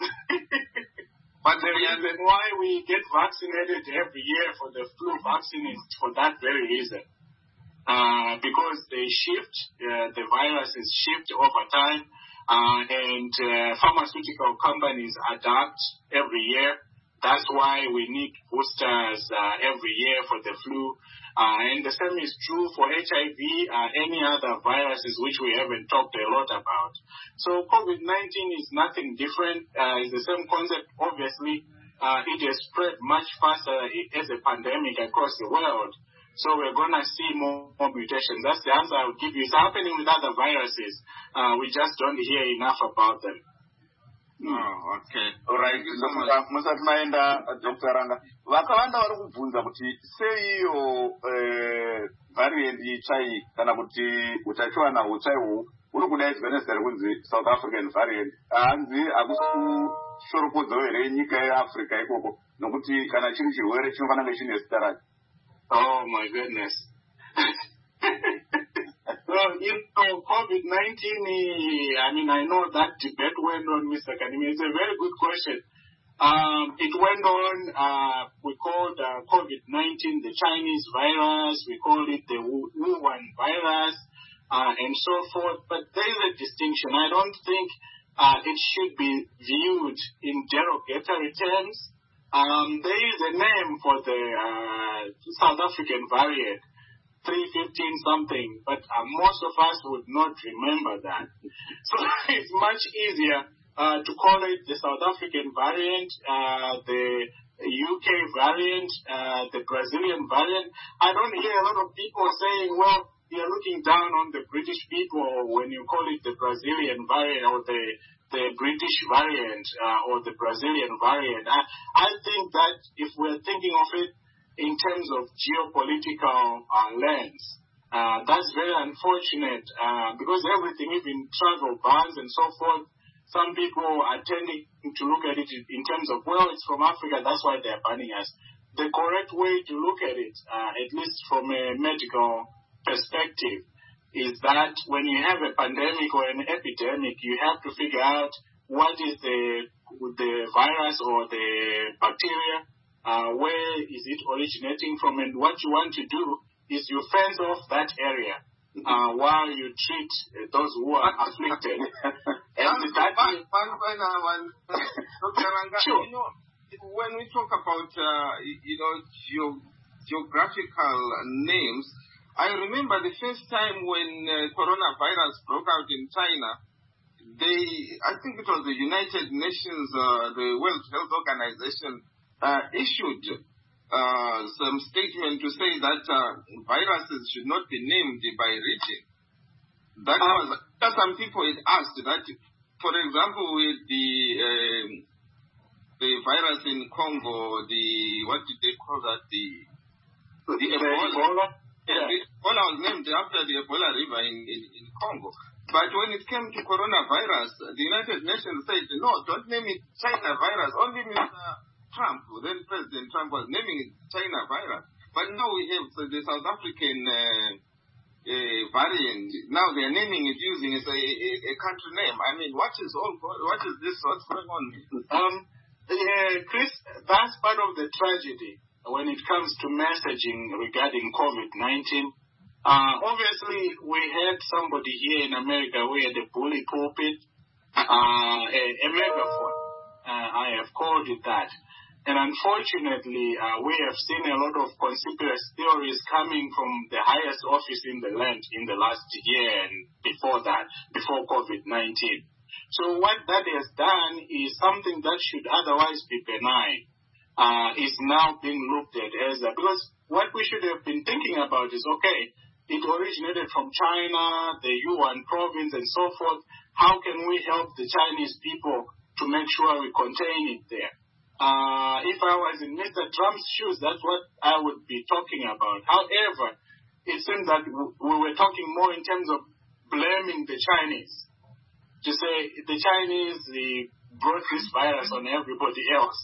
But the reason why we get vaccinated every year for the flu vaccine is for that very reason. Uh, because they shift, uh, the viruses shift over time. Uh, and uh, pharmaceutical companies adapt every year. That's why we need boosters uh, every year for the flu. Uh, and the same is true for H I V, uh, any other viruses which we haven't talked a lot about. So COVID nineteen is nothing different. Uh, it's the same concept, obviously. Uh, it has spread much faster as a pandemic across the world. So we're going to see more, more mutations. That's the answer I would give you. It's happening with other viruses. Uh, we just don't hear enough about them. Oh, okay. All right. Musati maenda Doctor Ranga. Vakawanda vari kubvunza kuti sei iyo variant chai kana kuti utachiwana uchaiwo uri kudaidzwa nezita rekunzi South African variant. Hanzi hakusi kushorokodzo here nyika yeAfrica ikoko nokuti kana chiri chirwere chinofanira kunge chine zita racho. Oh, my goodness. Well, you know, COVID nineteen, I mean, I know that debate went on, Mister Kanimi. It's a very good question. Um, it went on, uh, we called uh, COVID nineteen the Chinese virus, we called it the Wuhan virus, uh, and so forth. But there is a distinction. I don't think uh, it should be viewed in derogatory terms. Um, there is a name for the uh, South African variant, three fifteen something, but uh, most of us would not remember that. So it's much easier uh, to call it the South African variant, uh, the U K variant, uh, the Brazilian variant. I don't hear a lot of people saying, well, you're looking down on the British people when you call it the Brazilian variant or the the British variant uh, or the Brazilian variant. I, I think that if we're thinking of it in terms of geopolitical uh, lens, uh, that's very unfortunate uh, because everything, even travel bans and so forth, some people are tending to look at it in terms of, well, it's from Africa, that's why they're banning us. The correct way to look at it, uh, at least from a medical perspective, is that when you have a pandemic or an epidemic, you have to figure out what is the the virus or the bacteria, uh, where is it originating from, and what you want to do is you fence off that area uh, while you treat uh, those who are afflicted. And that one, one, one, one. Doctor Ranga, sure. You know, when we talk about uh, you know geo- geographical names, I remember the first time when uh, coronavirus broke out in China, they, I think it was the United Nations, uh, the World Health Organization, uh, issued uh, some statement to say that uh, viruses should not be named by region. That was, some people had asked that, for example, with the um, the virus in Congo, the, what did they call that, the, the Ebola? Ebola? Yeah. The Ebola was named after the Ebola River in, in, in Congo. But when it came to coronavirus, the United Nations said, no, don't name it China virus. Only Mister Trump, then President Trump, was naming it China virus. But now we have the South African uh, uh, variant. Now they're naming it using as a, a, a country name. I mean, what is all? What is this? What's going on? Um, yeah, Chris, that's part of the tragedy when it comes to messaging regarding COVID nineteen. Uh, obviously, we had somebody here in America who had a bully pulpit, uh, a, a megaphone. Uh, I have called it that. And unfortunately, uh, we have seen a lot of conspiracy theories coming from the highest office in the land in the last year and before that, before COVID nineteen. So what that has done is something that should otherwise be benign, uh, is now being looked at as a, because what we should have been thinking about is, okay, it originated from China, the Yuan province and so forth. How can we help the Chinese people to make sure we contain it there? Uh, if I was in Mister Trump's shoes, that's what I would be talking about. However, it seems that we were talking more in terms of blaming the Chinese. To say the Chinese they brought this virus on everybody else.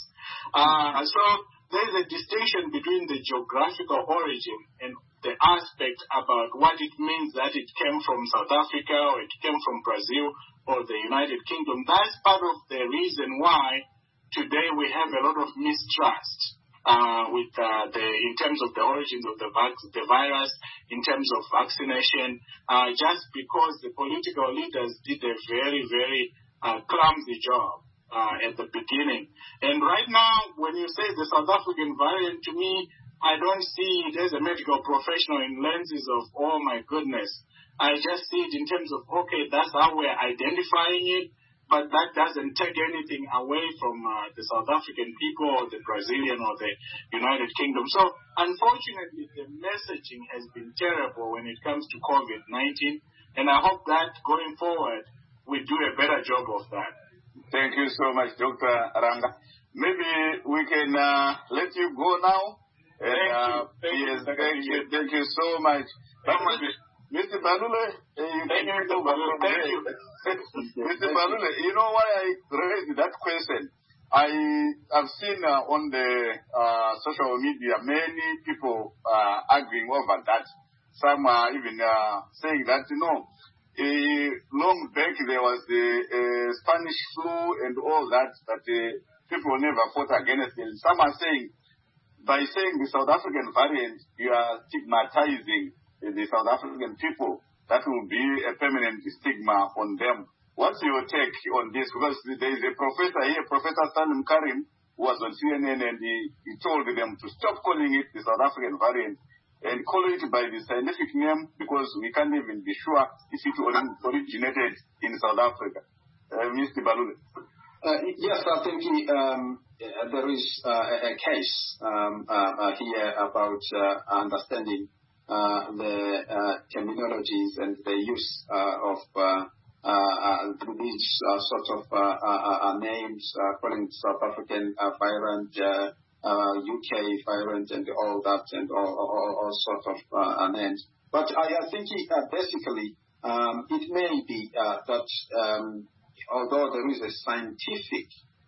Uh, so there's a distinction between the geographical origin and the aspect about what it means that it came from South Africa or it came from Brazil or the United Kingdom. That's part of the reason why today we have a lot of mistrust uh, with uh, the in terms of the origins of the, vac- the virus, in terms of vaccination, uh, just because the political leaders did a very, very uh, clumsy job uh, at the beginning. And right now, when you say the South African variant, to me, I don't see it as a medical professional in lenses of, oh my goodness. I just see it in terms of, okay, that's how we're identifying it. But that doesn't take anything away from uh, the South African people or the Brazilian or the United Kingdom. So, unfortunately, the messaging has been terrible when it comes to COVID nineteen. And I hope that going forward, we do a better job of that. Thank you so much, Doctor Ranga. Maybe we can uh, let you go now. And, thank you. Uh, thank yes, you. thank you. Thank you so much. Thank you. Mister Balule, uh, you thank you, Mister Balule. Thank you. Mister Balule, you know why I raised that question? I have seen uh, on the uh, social media many people uh, arguing over that. Some are even uh, saying that, you know, uh, long back there was the uh, Spanish flu and all that, that uh, people never fought against it. Some are saying, by saying the South African variant, you are stigmatizing the South African people. That will be a permanent stigma on them. What's your take on this? Because there is a professor here, Professor Salim Karim, who was on C N N, and he, he told them to stop calling it the South African variant and call it by the scientific name, because we can't even be sure if it originated in South Africa. Uh, Mister Balule. Uh, yes, I think um, there is uh, a case um, uh, here about uh, understanding Uh, the uh, terminologies and the use uh, of uh, uh, these uh, sort of uh, uh, uh, names, uh, calling South African uh, variant, uh, uh, U K variant, and all that, and all, all, all sorts of uh, names. But I, I think uh, basically um, it may be uh, that um, although there is a scientific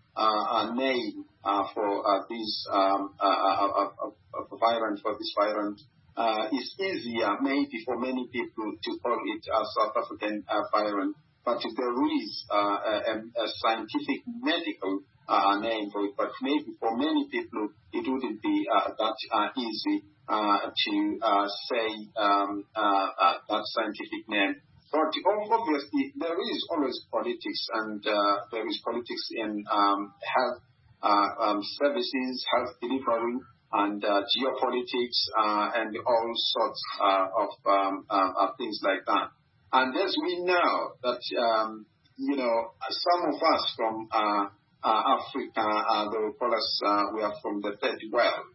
uh, a name uh, for uh, this um, uh, uh, uh, uh, variant, for this variant, Uh, it's easier maybe for many people to call it a South African uh, variant, but there is uh, a, a scientific medical uh, name for it. But maybe for many people it wouldn't be uh, that uh, easy uh, to uh, say um, uh, uh, that scientific name. But obviously there is always politics, and uh, there is politics in um, health uh, um, services, health delivery, and uh, geopolitics, uh, and all sorts uh, of um, uh, uh, things like that. And as we know that, um, you know, some of us from uh, uh, Africa, uh, they will call us, uh, we are from the third world.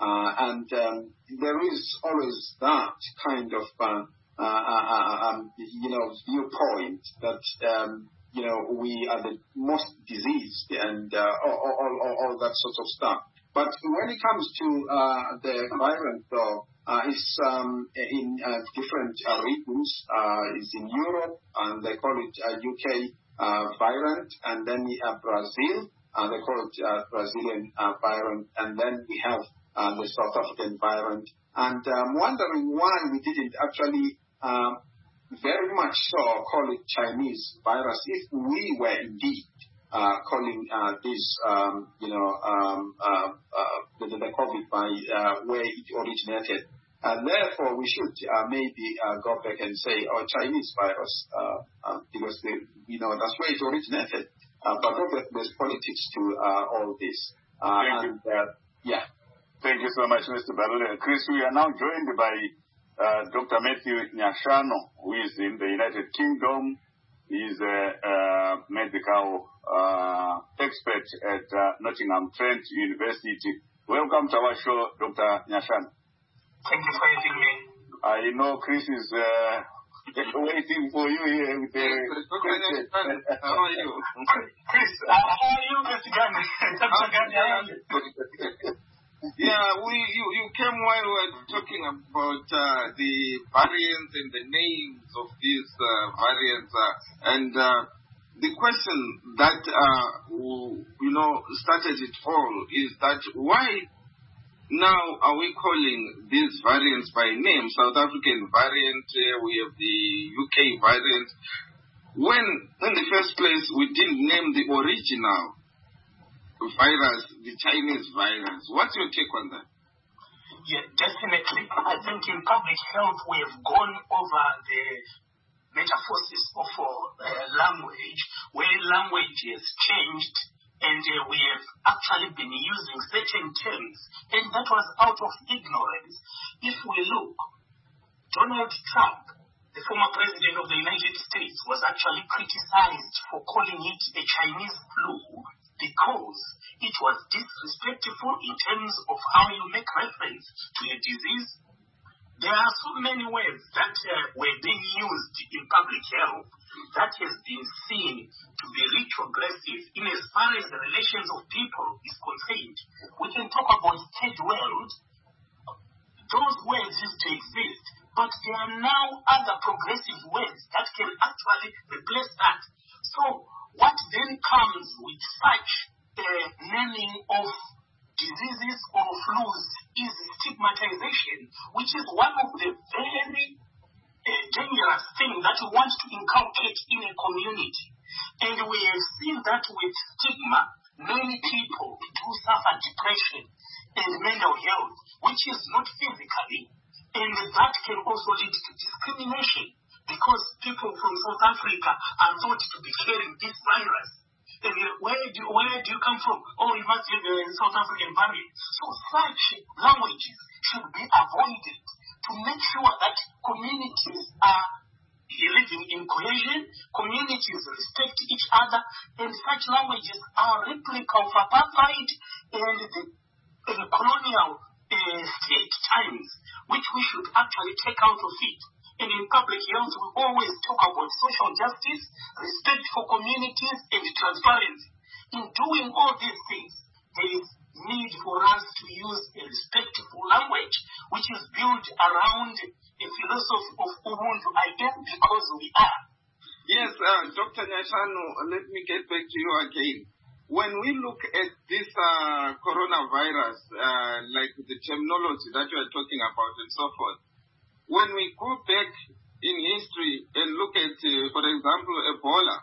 Uh, and um, there is always that kind of, uh, uh, uh, um, you know, viewpoint that, um, you know, we are the most diseased and uh, all, all, all, all that sort of stuff. But when it comes to uh, the virus, though, uh, it's um, in uh, different uh, regions. Uh, it's in Europe, and they call it uh, U K uh, variant, and then uh, Brazil, uh, they call it uh, Brazilian uh, variant, and then we have uh, the South African variant. And I'm wondering why we didn't actually uh, very much so call it Chinese virus if we were indeed Uh, calling uh, this, um, you know, um, uh, uh, the, the COVID by uh, where it originated. And therefore, we should uh, maybe uh, go back and say, oh, Chinese virus, uh, uh, because, they, you know, that's where it originated. Uh, but there's politics to uh, all this. Uh, and, uh, yeah. Thank you so much, Mister Balule. Chris, we are now joined by uh, Doctor Matthew Nyashano, who is in the United Kingdom. He's a, a medical uh, expert at uh, Nottingham Trent University. Welcome to our show, Doctor Nyashano. Thank you for having me. I know Chris is uh, waiting for you here with the question. How are you? Chris, uh, how are you, Mister Gandhi? Doctor Gandhi, how are you? Yeah, we you, you came while we were talking about uh, the variants and the names of these uh, variants, uh, and uh, the question that uh, you know started it all is that why now are we calling these variants by name? South African variant, uh, we have the U K variant. When in the first place we didn't name the original virus, the Chinese virus. What's your take on that? Yeah, definitely. I think in public health we have gone over the metaphors of uh, language, where language has changed, and uh, we have actually been using certain terms, and that was out of ignorance. If we look, Donald Trump, the former president of the United States, was actually criticized for calling it a Chinese flu, because it was disrespectful in terms of how you make reference to a disease. There are so many words that uh, were being used in public health that has been seen to be retrogressive in as far as the relations of people is concerned. We can talk about third world. Those words used to exist, but there are now other progressive words that can actually replace that. So what then comes with such uh, naming of diseases or flus is stigmatization, which is one of the very uh, dangerous things that we want to inculcate in a community. And we have seen that with stigma, many people do suffer depression and mental health, which is not physically, and that can also lead to discrimination, because people from South Africa are thought to be carrying this virus. And where do, where do you come from? Oh, you must have a South African variant. So such languages should be avoided to make sure that communities are living in cohesion, communities respect each other, and such languages are a replica of apartheid and the, and the colonial uh, state times, which we should actually take out of it. And in public health, we always talk about social justice, respect for communities, and transparency. In doing all these things, there is need for us to use a respectful language, which is built around a philosophy of Ubuntu. I am because we are. Yes, uh, Doctor Nyashano, let me get back to you again. When we look at this uh, coronavirus, uh, like the terminology that you are talking about and so forth, when we go back in history and look at, uh, for example, Ebola,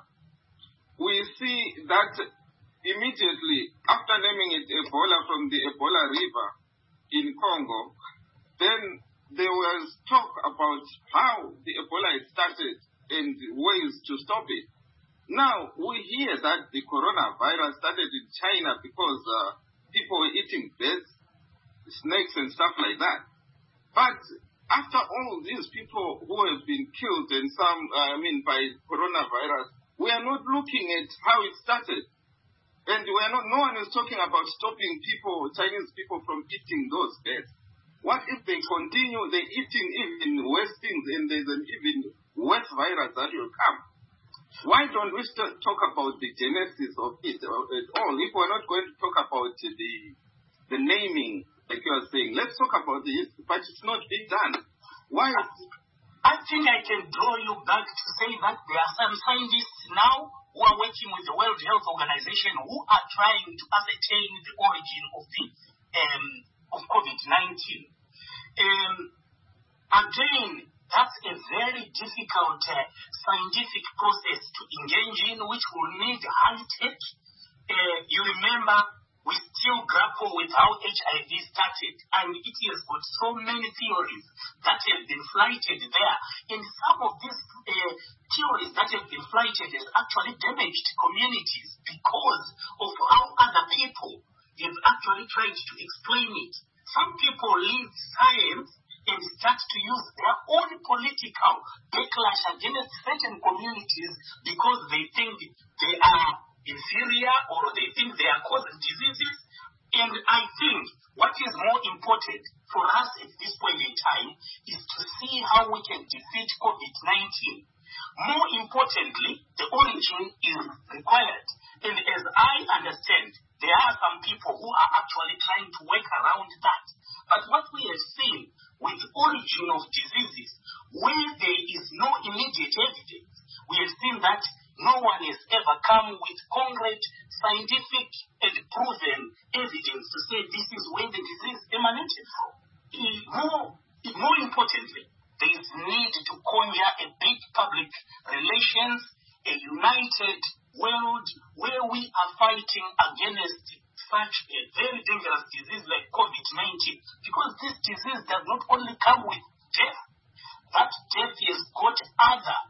we see that immediately after naming it Ebola from the Ebola River in Congo, then there was talk about how the Ebola had started and ways to stop it. Now, we hear that the coronavirus started in China because uh, people were eating birds, snakes, and stuff like that. But after all these people who have been killed and some, uh, I mean, by coronavirus, we are not looking at how it started. And we're not, no one is talking about stopping people, Chinese people, from eating those bats. What if they continue, they're eating even worse things, and there's an even worse virus that will come? Why don't we start, talk about the genesis of it at all? If we're not going to talk about the the naming, like you are saying, let's talk about the history, but it's not being done. Why? I think I can draw you back to say that there are some scientists now who are working with the World Health Organization who are trying to ascertain the origin of the um, of COVID nineteen. Um, again, that's a very difficult uh, scientific process to engage in, which will need high tech. Uh, you remember, we still grapple with how H I V started, and it has got so many theories that have been flighted there. And some of these uh, theories that have been flighted has actually damaged communities because of how other people have actually tried to explain it. Some people leave science and start to use their own political backlash against certain communities because they think they are inferior or they think they are causing diseases. And I think what is more important for us at this point in time is to see how we can defeat COVID nineteen. More importantly, the origin is required. And as I understand, there are some people who are actually trying to work around that. But what we have seen with the origin of diseases, where there is no immediate evidence, we have seen that no one has ever come with concrete, scientific, and proven evidence to say this is where the disease emanated from. More, more importantly, there is need to conjure a big public relations, a united world where we are fighting against such a very dangerous disease like COVID nineteen. Because this disease does not only come with death, that death has got other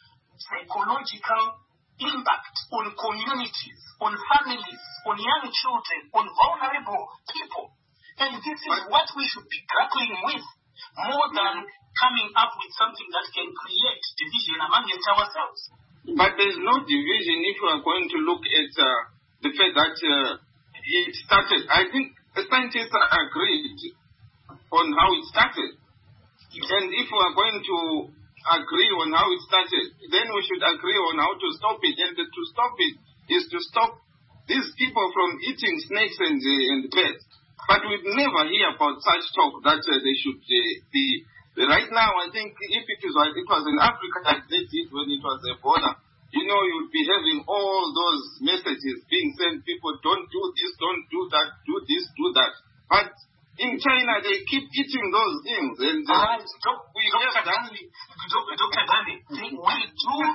psychological impact on communities, on families, on young children, on vulnerable people. And this is what we should be grappling with, more than coming up with something that can create division amongst ourselves. But there's no division if we are going to look at uh, the fact that uh, it started. I think the scientists agreed on how it started. And if we are going to agree on how it started, then we should agree on how to stop it. And to stop it is to stop these people from eating snakes and, uh, and birds. But we'd never hear about such talk that uh, they should uh, be. Right now, I think if it was, it was in Africa like they did when it was Ebola, you know, you would be having all those messages being sent, people don't do this, don't do that, do this, do that. But in China, they keep eating those things. And uh, uh, we Doctor Dani, Doctor Dani, we do not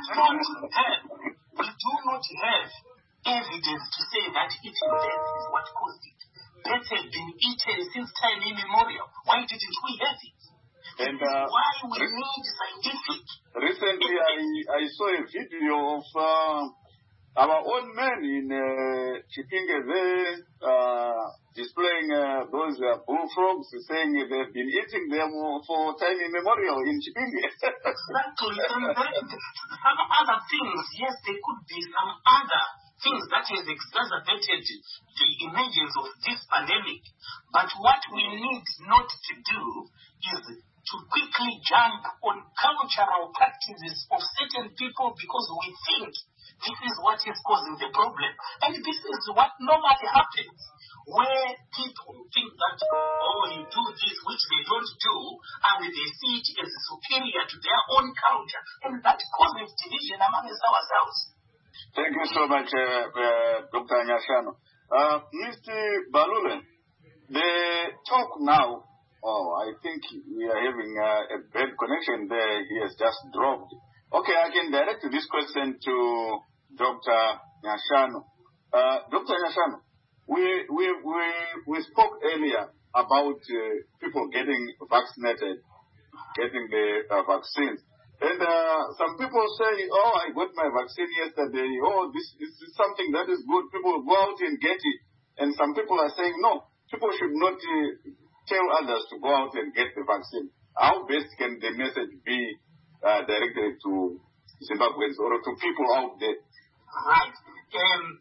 have, we do not have evidence to say that eating death is what caused it. Death has been eaten since time immemorial. Why didn't we have it? And uh, why we need scientific. Recently, I, I saw a video of uh, our own men in uh, Chipinge uh, displaying uh, those uh, bullfrogs, saying they've been eating them for time immemorial in Chipinge. Exactly. And then some other things, yes, there could be some other things that has exacerbated the emergence of this pandemic. But what we need not to do is to quickly jump on cultural practices of certain people because we think this is what is causing the problem. And this is what normally happens, where people think that, oh, you do this, which they don't do, and they see it as superior to their own culture. And that causes division amongst ourselves. Thank you so much, uh, uh, Doctor Nyashano. Uh, Mister Balule, the talk now, oh, I think we are having uh, a bad connection there. He has just dropped. Okay, I can direct this question to Doctor Nyashano. Uh, Doctor Nyashano, we, we, we, we spoke earlier about uh, people getting vaccinated, getting the uh, vaccines. And uh, some people say, oh, I got my vaccine yesterday. Oh, this, this is something that is good. People go out and get it. And some people are saying, no, people should not uh, tell others to go out and get the vaccine. How best can the message be uh, directed to Zimbabweans or to people out there? Right. Um,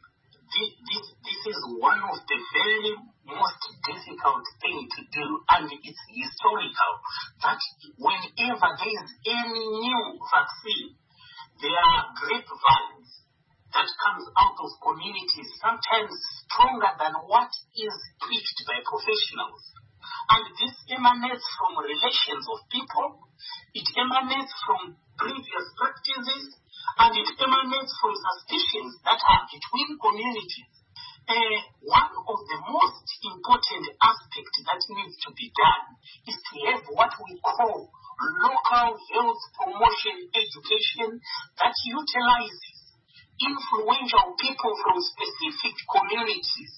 this, this, this is one of the very most difficult thing to do, and it's historical, that whenever there is any new vaccine, there are grapevines that comes out of communities, sometimes stronger than what is preached by professionals. And this emanates from relations of people, it emanates from previous practices, and it emanates from suspicions that are between communities. Uh, one of the most important aspects that needs to be done is to have what we call local health promotion education that utilizes influential people from specific communities.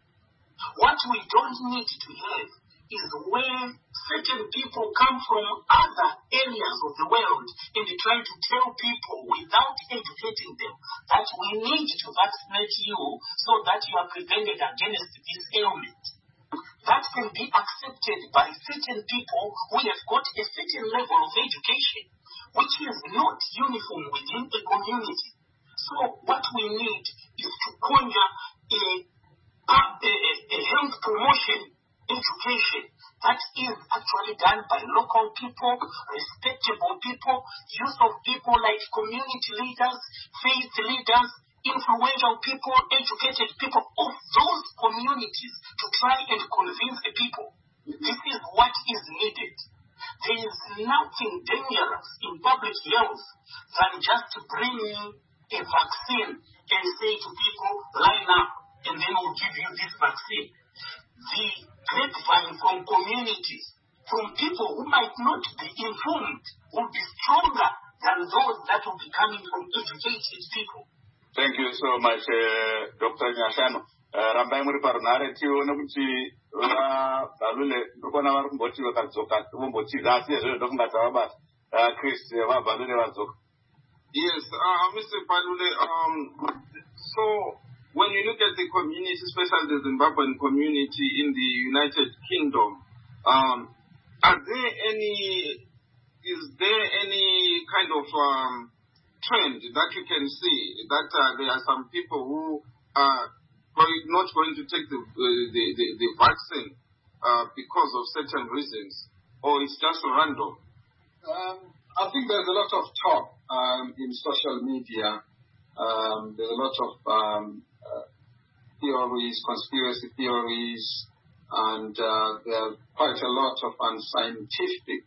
What we don't need to have is where certain people come from other areas of the world and try to tell people without educating them that we need to vaccinate you so that you are prevented against this ailment. That can be accepted by certain people who have got a certain level of education, which is not uniform within a community. So what we need is to conjure a, a, a, a health promotion education that is actually done by local people, respectable people, use of people like community leaders, faith leaders, influential people, educated people of those communities to try and convince the people. This is what is needed. There is nothing dangerous in public health than just to bring in a vaccine and say to people, line up, and then we'll give you this vaccine. The grapevine from communities, from people who might not be informed, will be stronger than those that will be coming from educated people. Thank you so much, uh, Doctor Nyashano. Uh, Rambai muri parunare tione kuti va balule ndikona vari kumboti vakadzoka vomboti zasi ezvo ndofunga dzavabata. Uh, Chris, va balule vadzoka. Yes, uh, Mister Balule, um, so when you look at the community, especially the Zimbabwean community in the United Kingdom, um, are there any, is there any kind of um, trend that you can see that uh, there are some people who are not going to take the, uh, the, the, the vaccine uh, because of certain reasons, or it's just random? Um, I think there's a lot of talk um, in social media. Um, there's a lot of um, uh, theories, conspiracy theories, and uh, there are quite a lot of unscientific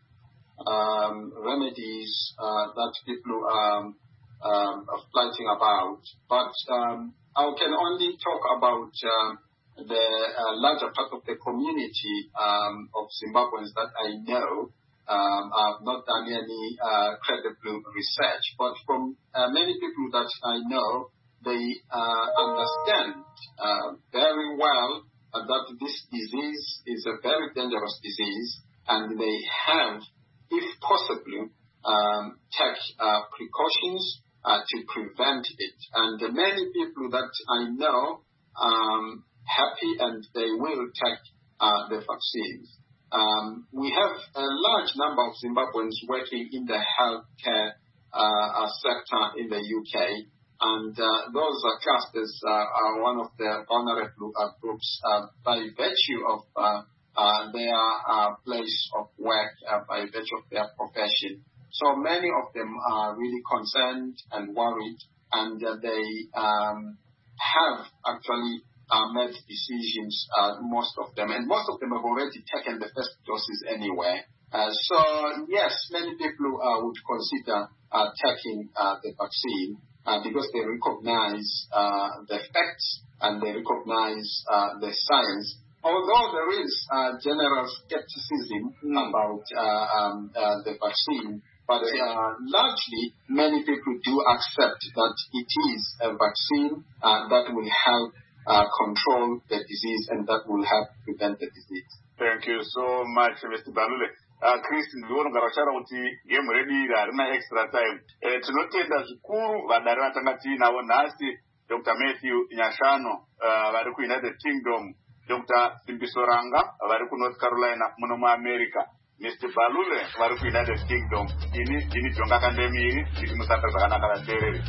um, remedies uh, that people um, um, are fighting about. But um, I can only talk about uh, the uh, larger part of the community um, of Zimbabweans that I know. Um, I've not done any uh, credible research, but from uh, many people that I know, they uh, understand uh, very well uh, that this disease is a very dangerous disease, and they have, if possible, um, take uh, precautions uh, to prevent it. And many people that I know um, happy and they will take uh, the vaccines. Um, we have a large number of Zimbabweans working in the healthcare uh, sector in the U K, and uh, those uh, clusters uh, are one of the vulnerable uh, groups uh, by virtue of uh, uh, their uh, place of work, uh, by virtue of their profession. So many of them are really concerned and worried, and uh, they um, have actually Uh, made decisions, uh, most of them, and most of them have already taken the first doses anyway. Uh, so, yes, many people uh, would consider uh, taking uh, the vaccine uh, because they recognize uh, the facts and they recognize uh, the science. Although there is uh, general skepticism mm. about uh, um, uh, the vaccine, but uh, largely many people do accept that it is a vaccine uh, that will help Uh, control the disease and that will help prevent the disease. Thank you so much, Mister Balule. Uh, Chris, ndiona garachara kuti game ready harina extra time. Eh, tinotenda zvikuru vadari vatanga tinavo nhasi Doctor Matthew Nyashano uh, vari ku United Kingdom, Doctor Simbisoranga vari ku North Carolina muno muAmerica, Mister Balule vari ku United Kingdom. Ini ini jonga kandemiri ndiri musaka zvakanaka vateereri.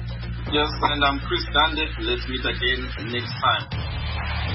Yes, and I'm Chris Dande. Let's meet again next time.